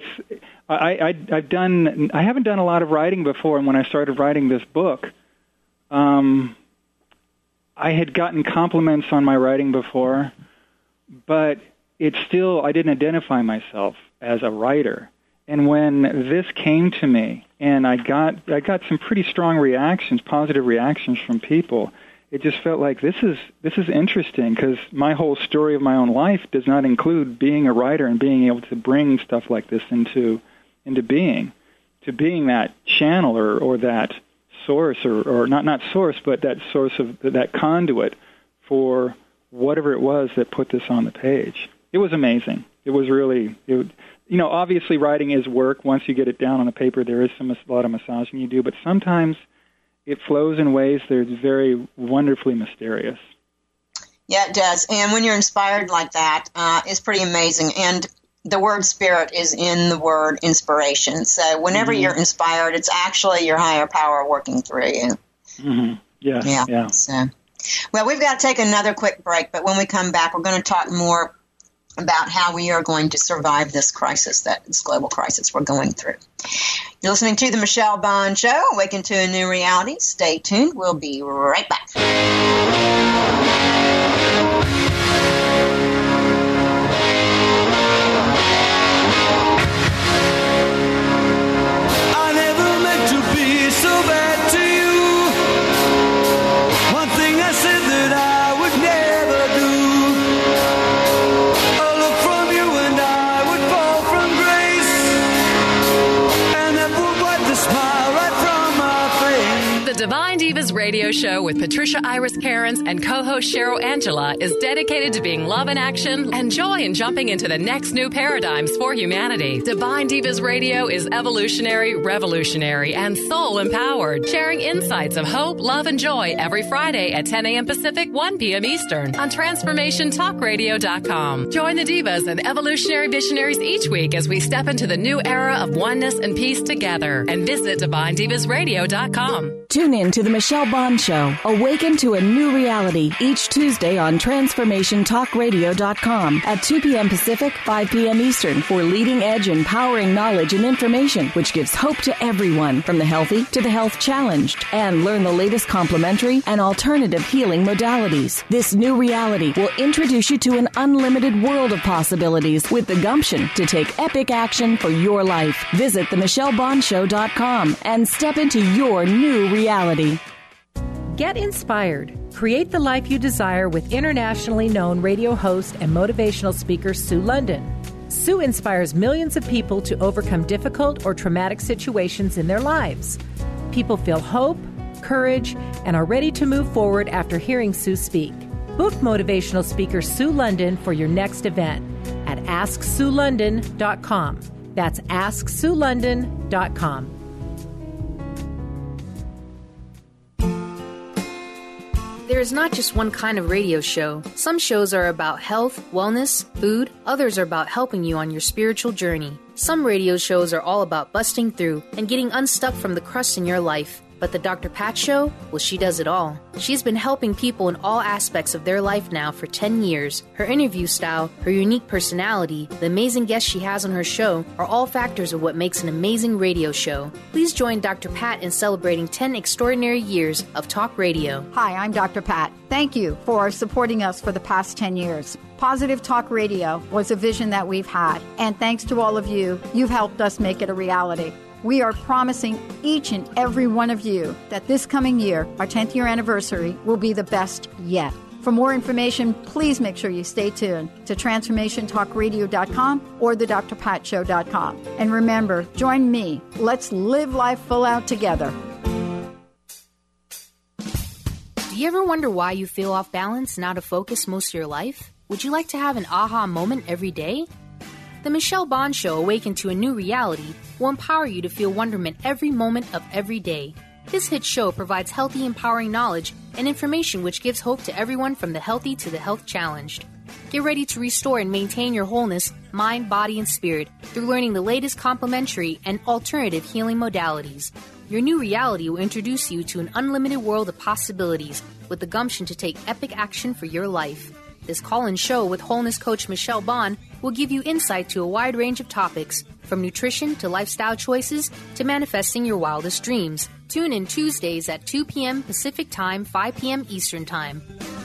haven't done a lot of writing before, and when I started writing this book, I had gotten compliments on my writing before, but I didn't identify myself as a writer. And when this came to me, and I got some pretty strong reactions, positive reactions from people, it just felt like this is interesting, because my whole story of my own life does not include being a writer and being able to bring stuff like this into being, to being that channel or that source or not source, but that source of that conduit for whatever it was that put this on the page. It was amazing. It was really obviously writing is work. Once you get it down on the paper, there is a lot of massaging you do, but sometimes it flows in ways that are very wonderfully mysterious. Yeah, it does. And when you're inspired like that, it's pretty amazing. And the word spirit is in the word inspiration. So whenever you're inspired, it's actually your higher power working through you. Mm-hmm. Yeah. So, well, we've got to take another quick break, but when we come back, we're going to talk more about how we are going to survive this crisis, this global crisis we're going through. You're listening to The Michelle Bond Show, Awaken to a New Reality. Stay tuned. We'll be right back. I never meant to be so bad to you. One thing I said that I would never do. A look from you and I would fall from grace, and that would wipe the smile right from my face. The Divine Divas Radio Show with Patricia Iris Cairns and co-host Cheryl Angela is dedicated to being love in action and joy in jumping into the next new paradigms for humanity. Divine Divas Radio is evolutionary, revolutionary, and soul-empowered, sharing insights of hope, love, and joy every Friday at 10 a.m. Pacific, 1 p.m. Eastern on TransformationTalkRadio.com. Join the divas and evolutionary visionaries each week as we step into the new era of oneness and peace together. And visit DivineDivasRadio.com. Tune in to The Michelle Bond Show, Awaken to a New Reality, each Tuesday on TransformationTalkRadio.com at 2 p.m. Pacific, 5 p.m. Eastern for leading edge, empowering knowledge and information, which gives hope to everyone, from the healthy to the health challenged, and learn the latest complementary and alternative healing modalities. This new reality will introduce you to an unlimited world of possibilities with the gumption to take epic action for your life. Visit themichellebondshow.com and step into your new reality. Get inspired. Create the life you desire with internationally known radio host and motivational speaker Sue London. Sue inspires millions of people to overcome difficult or traumatic situations in their lives. People feel hope, courage, and are ready to move forward after hearing Sue speak. Book motivational speaker Sue London for your next event at AskSueLondon.com. That's AskSueLondon.com. There is not just one kind of radio show. Some shows are about health, wellness, food. Others are about helping you on your spiritual journey. Some radio shows are all about busting through and getting unstuck from the crust in your life. But the Dr. Pat Show? Well, she does it all. She's been helping people in all aspects of their life now for 10 years. Her interview style, her unique personality, the amazing guests she has on her show are all factors of what makes an amazing radio show. Please join Dr. Pat in celebrating 10 extraordinary years of talk radio. Hi, I'm Dr. Pat. Thank you for supporting us for the past 10 years. Positive Talk Radio was a vision that we've had, and thanks to all of you, you've helped us make it a reality. We are promising each and every one of you that this coming year, our 10th year anniversary, will be the best yet. For more information, please make sure you stay tuned to TransformationTalkRadio.com or thedrpatshow.com. And remember, join me. Let's live life full out together. Do you ever wonder why you feel off balance and out of focus most of your life? Would you like to have an aha moment every day? The Michelle Bond Show, Awaken to a New Reality, will empower you to feel wonderment every moment of every day. This hit show provides healthy, empowering knowledge and information which gives hope to everyone from the healthy to the health challenged. Get ready to restore and maintain your wholeness, mind, body, and spirit through learning the latest complementary and alternative healing modalities. Your new reality will introduce you to an unlimited world of possibilities with the gumption to take epic action for your life. This call-in show with wholeness coach Michelle Bond will give you insight to a wide range of topics, from nutrition to lifestyle choices to manifesting your wildest dreams. Tune in Tuesdays at 2 p.m. Pacific Time, 5 p.m. Eastern Time.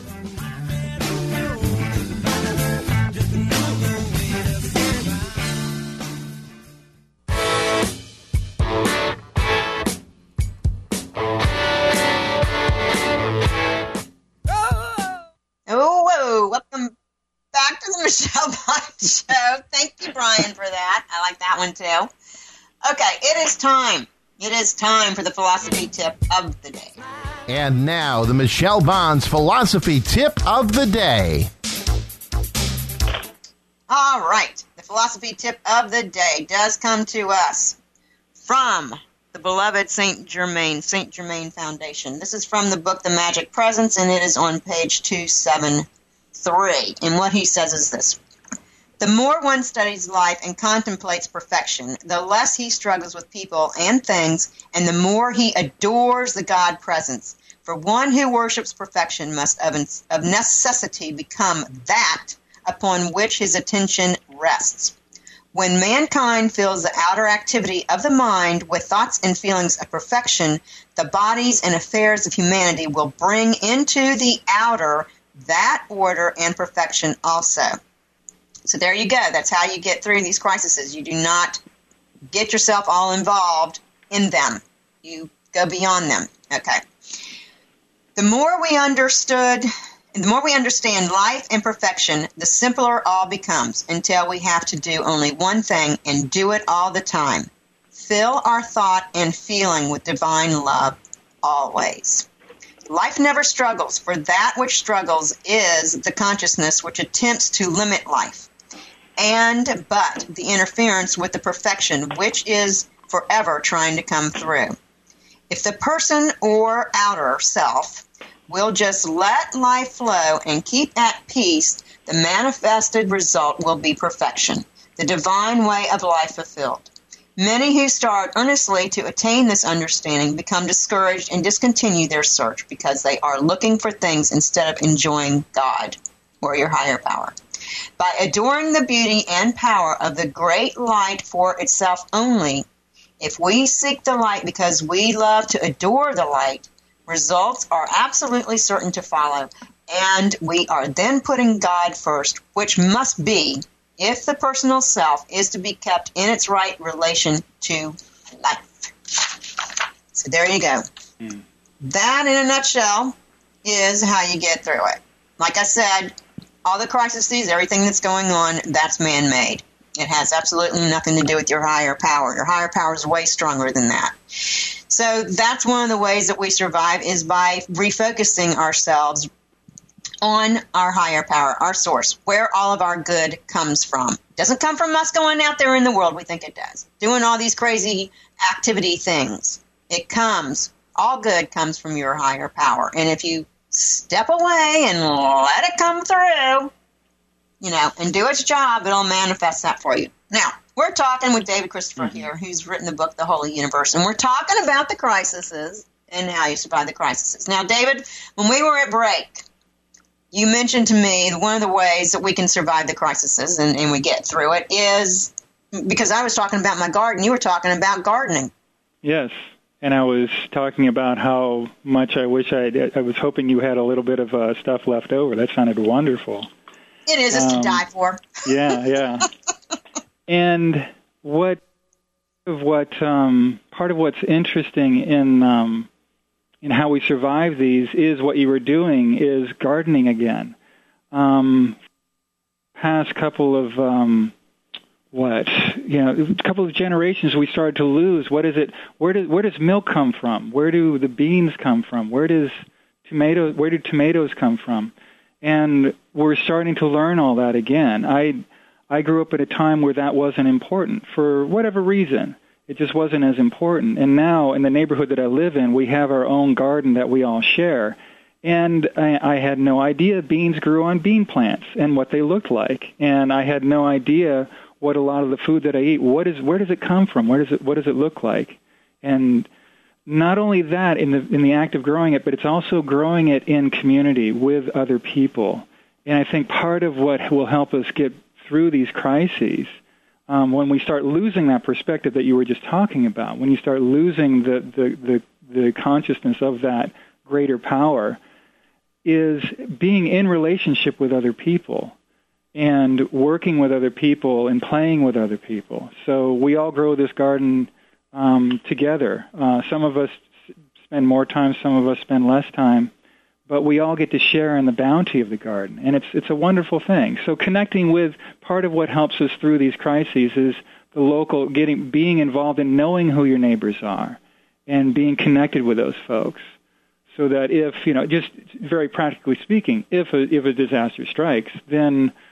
Welcome back to the Michelle Bond Show. Thank you, Brian, for that. I like that one, too. Okay, it is time. It is time for the philosophy tip of the day. And now, the Michelle Bond's philosophy tip of the day. All right. The philosophy tip of the day does come to us from the beloved St. Germain Foundation. This is from the book The Magic Presence, and it is on page 273. And what he says is this: the more one studies life and contemplates perfection, the less he struggles with people and things, and the more he adores the God presence. For one who worships perfection must of necessity become that upon which his attention rests. When mankind fills the outer activity of the mind with thoughts and feelings of perfection, the bodies and affairs of humanity will bring into the outer that order and perfection also. So there you go. That's how you get through these crises. You do not get yourself all involved in them. You go beyond them. Okay. The more we understand life and perfection, the simpler all becomes until we have to do only one thing and do it all the time. Fill our thought and feeling with divine love always. Life never struggles, for that which struggles is the consciousness which attempts to limit life, but the interference with the perfection which is forever trying to come through. If the person or outer self will just let life flow and keep at peace, the manifested result will be perfection, the divine way of life fulfilled. Many who start earnestly to attain this understanding become discouraged and discontinue their search because they are looking for things instead of enjoying God or your higher power. By adoring the beauty and power of the great light for itself only, if we seek the light because we love to adore the light, results are absolutely certain to follow, and we are then putting God first, which must be if the personal self is to be kept in its right relation to life. So there you go. That, in a nutshell, is how you get through it. Like I said, all the crises, everything that's going on, that's man-made. It has absolutely nothing to do with your higher power. Your higher power is way stronger than that. So that's one of the ways that we survive, is by refocusing ourselves on our higher power, our source, where all of our good comes from. It doesn't come from us going out there in the world. We think it does. Doing all these crazy activity things. All good comes from your higher power. And if you step away and let it come through, and do its job, it'll manifest that for you. Now, we're talking with David Christopher here, who's written the book, The Holy Universe, and we're talking about the crises and how you survive the crises. Now, David, when we were at break, you mentioned to me one of the ways that we can survive the crises and we get through it is, because I was talking about my garden, you were talking about gardening. Yes, and I was talking about how much I wish I was hoping you had a little bit of stuff left over. That sounded wonderful. It is. It's to die for. Yeah. And part of what's interesting in how we survive these is what you were doing is gardening again. Past couple of couple of generations we started to lose. What is it? Where does milk come from? Where do the beans come from? Where do tomatoes come from? And we're starting to learn all that again. I grew up at a time where that wasn't important for whatever reason. It just wasn't as important. And now in the neighborhood that I live in, we have our own garden that we all share. And I had no idea beans grew on bean plants and what they looked like. And I had no idea what a lot of the food that I eat, where does it come from? What does it look like? And not only that in the act of growing it, but it's also growing it in community with other people. And I think part of what will help us get through these crises, when we start losing that perspective that you were just talking about, when you start losing the consciousness of that greater power, is being in relationship with other people and working with other people and playing with other people. So we all grow this garden together. Some of us spend more time, some of us spend less time, but we all get to share in the bounty of the garden, and it's a wonderful thing. So connecting with part of what helps us through these crises is the local, being involved in knowing who your neighbors are and being connected with those folks, so that if, just very practically speaking, if a disaster strikes, then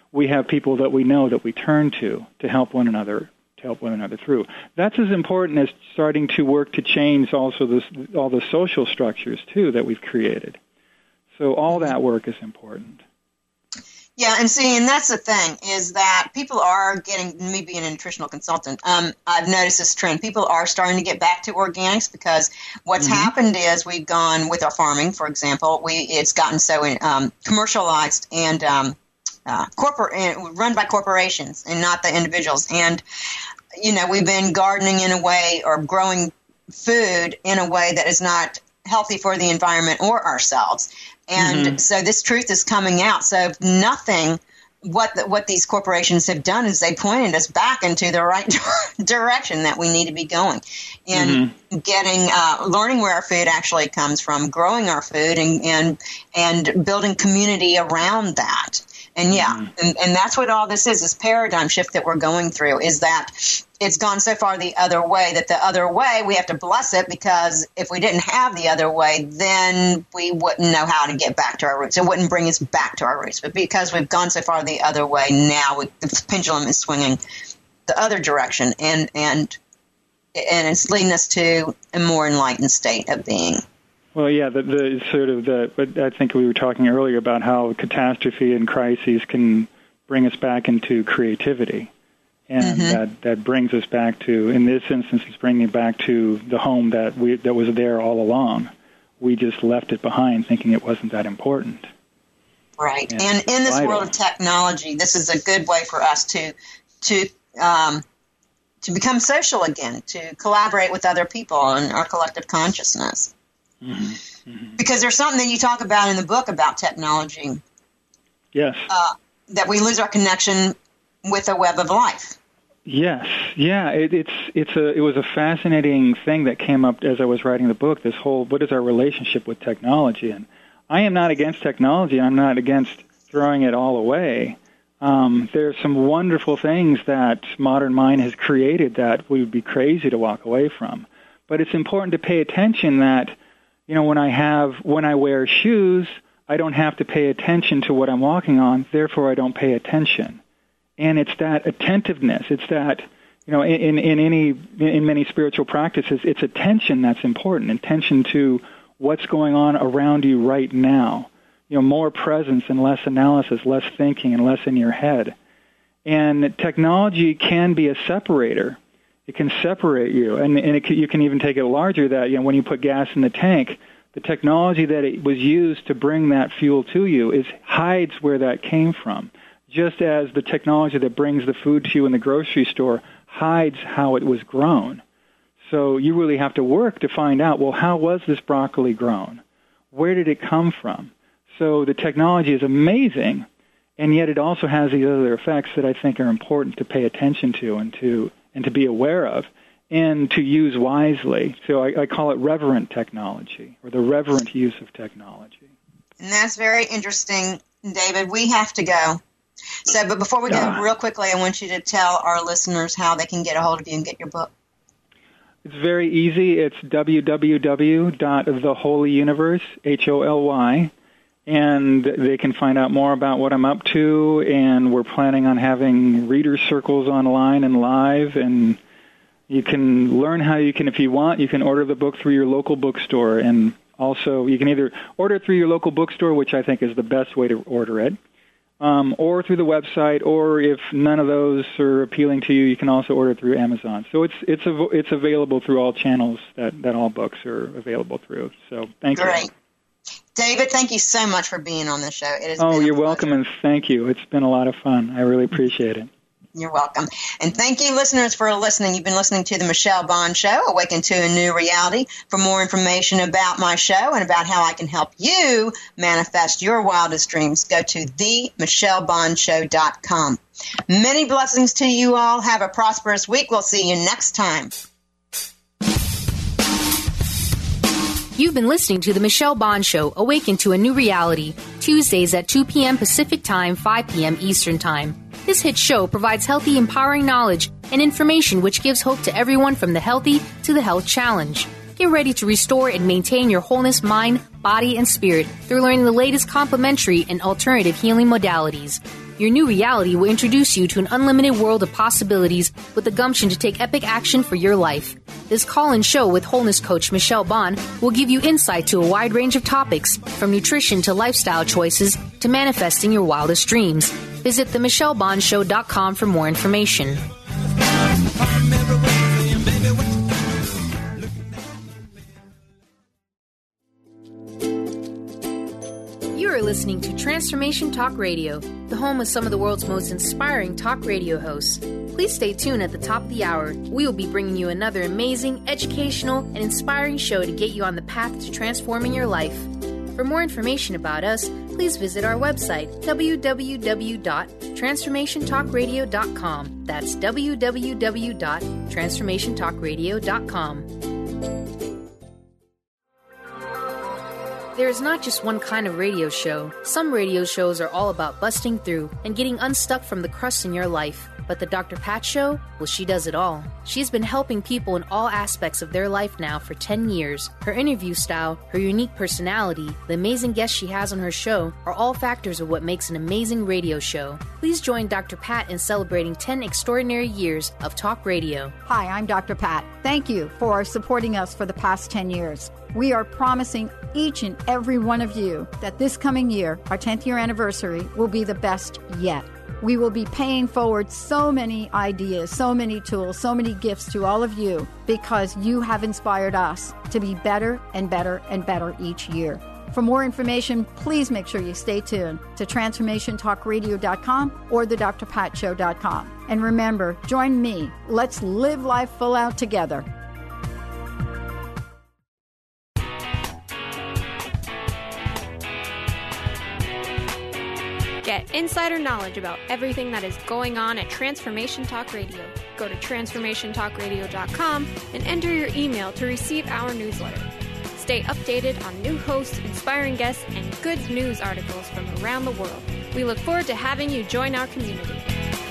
we have people that we know that we turn to help one another through. That's as important as starting to work to change also all the social structures, too, that we've created. So all that work is important. Yeah, and that's the thing, is that people are getting, me being a nutritional consultant, I've noticed this trend. People are starting to get back to organics because what's happened is we've gone with our farming, for example, it's gotten so commercialized and run by corporations and not the individuals. And, we've been gardening in a way or growing food in a way that is not healthy for the environment or ourselves. And so this truth is coming out. So what these corporations have done is they pointed us back into the right direction that we need to be going. And learning where our food actually comes from, growing our food and building community around that. And and that's what all this is, this paradigm shift that we're going through, is that it's gone so far the other way that the other way, we have to bless it, because if we didn't have the other way, then we wouldn't know how to get back to our roots. It wouldn't bring us back to our roots. But because we've gone so far the other way, now the pendulum is swinging the other direction, and it's leading us to a more enlightened state of being. Well, yeah, I think we were talking earlier about how catastrophe and crises can bring us back into creativity. And that brings us back to, in this instance, it's bringing back to the home that was there all along. We just left it behind thinking it wasn't that important. Right. And in this world of technology, this is a good way for us to become social again, to collaborate with other people in our collective consciousness. Because there's something that you talk about in the book about technology. Yes. That we lose our connection with the web of life. Yes. Yeah. It was a fascinating thing that came up as I was writing the book. This whole, what is our relationship with technology? And I am not against technology. I'm not against throwing it all away. There's some wonderful things that modern mind has created that we would be crazy to walk away from. But it's important to pay attention that, when I wear shoes, I don't have to pay attention to what I'm walking on, therefore I don't pay attention. And it's that attentiveness, it's that, in many spiritual practices, it's attention that's important, attention to what's going on around you right now. More presence and less analysis, less thinking and less in your head. And technology can be a separator. It can separate you, and you can even take it larger. That when you put gas in the tank, the technology that it was used to bring that fuel to you hides where that came from. Just as the technology that brings the food to you in the grocery store hides how it was grown. So you really have to work to find out, well, how was this broccoli grown? Where did it come from? So the technology is amazing, and yet it also has these other effects that I think are important to pay attention to and to be aware of, and to use wisely. So I call it reverent technology, or the reverent use of technology. And that's very interesting, David. We have to go. But before we go, real quickly, I want you to tell our listeners how they can get a hold of you and get your book. It's very easy. It's www.theholyuniverse, HOLY, and they can find out more about what I'm up to, and we're planning on having reader circles online and live, and you can learn how you can, if you want, you can order the book through your local bookstore, and also you can either order it through your local bookstore, which I think is the best way to order it, or through the website, or if none of those are appealing to you, you can also order it through Amazon. So it's available through all channels that all books are available through. So thank you. Great. David, thank you so much for being on the show. It has you're welcome, and thank you. It's been a lot of fun. I really appreciate it. You're welcome. And thank you, listeners, for listening. You've been listening to The Michelle Bond Show, Awaken to a New Reality. For more information about my show and about how I can help you manifest your wildest dreams, go to themichellebondshow.com. Many blessings to you all. Have a prosperous week. We'll see you next time. You've been listening to The Michelle Bond Show, Awaken to a New Reality, Tuesdays at 2 p.m. Pacific Time, 5 p.m. Eastern Time. This hit show provides healthy, empowering knowledge and information which gives hope to everyone from the healthy to the health challenged. Get ready to restore and maintain your wholeness, mind, body, and spirit through learning the latest complementary and alternative healing modalities. Your new reality will introduce you to an unlimited world of possibilities with the gumption to take epic action for your life. This call-in show with wholeness coach Michelle Bond will give you insight to a wide range of topics, from nutrition to lifestyle choices to manifesting your wildest dreams. Visit themichellebondshow.com for more information. You are listening to Transformation Talk Radio, the home of some of the world's most inspiring talk radio hosts. Please stay tuned at the top of the hour. We will be bringing you another amazing, educational, and inspiring show to get you on the path to transforming your life. For more information about us, please visit our website, www.transformationtalkradio.com. That's www.transformationtalkradio.com. There is not just one kind of radio show. Some radio shows are all about busting through and getting unstuck from the crust in your life. But the Dr. Pat Show, well, she does it all. She's been helping people in all aspects of their life now for 10 years. Her interview style, her unique personality, the amazing guests she has on her show are all factors of what makes an amazing radio show. Please join Dr. Pat in celebrating 10 extraordinary years of talk radio. Hi, I'm Dr. Pat. Thank you for supporting us for the past 10 years. We are promising each and every one of you that this coming year, our 10th year anniversary, will be the best yet. We will be paying forward so many ideas, so many tools, so many gifts to all of you because you have inspired us to be better and better and better each year. For more information, please make sure you stay tuned to TransformationTalkRadio.com or thedrpatshow.com. And remember, join me. Let's live life full out together. Get insider knowledge about everything that is going on at Transformation Talk Radio. Go to TransformationTalkRadio.com and enter your email to receive our newsletter. Stay updated on new hosts, inspiring guests, and good news articles from around the world. We look forward to having you join our community.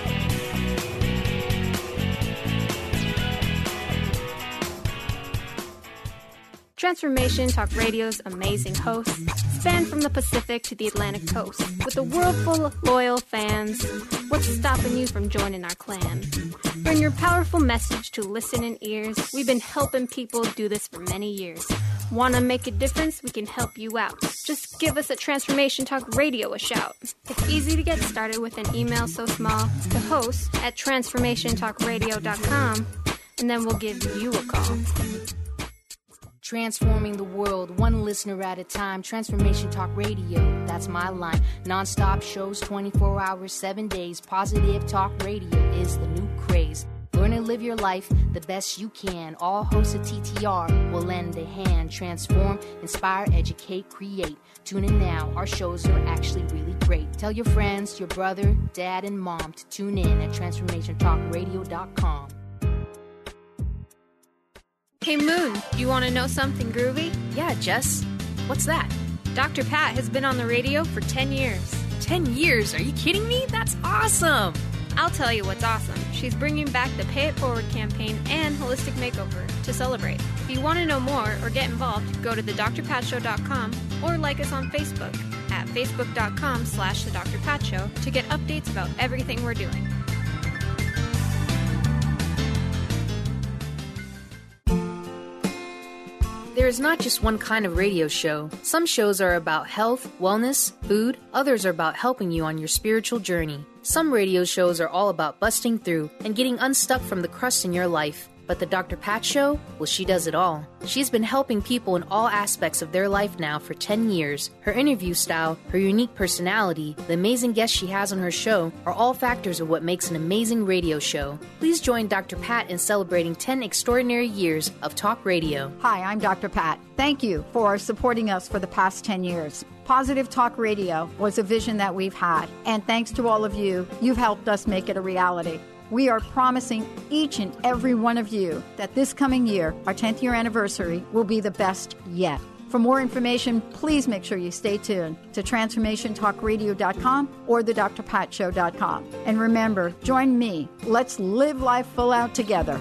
Transformation Talk Radio's amazing hosts span from the Pacific to the Atlantic coast. With a world full of loyal fans, what's stopping you from joining our clan? Bring your powerful message to listening ears. We've been helping people do this for many years. Want to make a difference? We can help you out. Just give us at Transformation Talk Radio a shout. It's easy to get started with an email so small to host at TransformationTalkRadio.com, and then we'll give you a call. Transforming the world, one listener at a time. Transformation Talk Radio, that's my line. Non-stop shows, 24 hours, 7 days. Positive talk radio is the new craze. Learn and live your life the best you can. All hosts of TTR will lend a hand. Transform, inspire, educate, create. Tune in now, our shows are actually really great. Tell your friends, your brother, dad, and mom to tune in at TransformationTalkRadio.com. Hey Moon, do you want to know something groovy? Yeah, Jess. What's that? Dr. Pat has been on the radio for 10 years. 10 years? Are you kidding me? That's awesome! I'll tell you what's awesome. She's bringing back the Pay It Forward campaign and Holistic Makeover to celebrate. If you want to know more or get involved, go to thedrpatshow.com or like us on Facebook at facebook.com/thedrpatshow to get updates about everything we're doing. There is not just one kind of radio show. Some shows are about health, wellness, food. Others are about helping you on your spiritual journey. Some radio shows are all about busting through and getting unstuck from the crust in your life. But the Dr. Pat Show, well, she does it all. She's been helping people in all aspects of their life now for 10 years. Her interview style, her unique personality, the amazing guests she has on her show are all factors of what makes an amazing radio show. Please join Dr. Pat in celebrating 10 extraordinary years of talk radio. Hi, I'm Dr. Pat. Thank you for supporting us for the past 10 years. Positive Talk Radio was a vision that we've had, and thanks to all of you, you've helped us make it a reality. We are promising each and every one of you that this coming year, our 10th year anniversary, will be the best yet. For more information, please make sure you stay tuned to TransformationTalkRadio.com or thedrpatshow.com. And remember, join me. Let's live life full out together.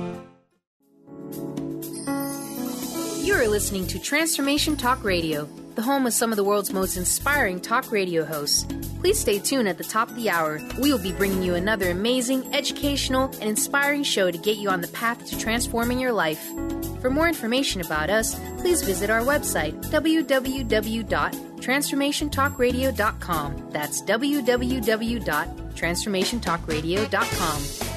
You are listening to Transformation Talk Radio, the home of some of the world's most inspiring talk radio hosts. Please stay tuned at the top of the hour. We will be bringing you another amazing, educational, and inspiring show to get you on the path to transforming your life. For more information about us, please visit our website, www.transformationtalkradio.com. That's www.transformationtalkradio.com.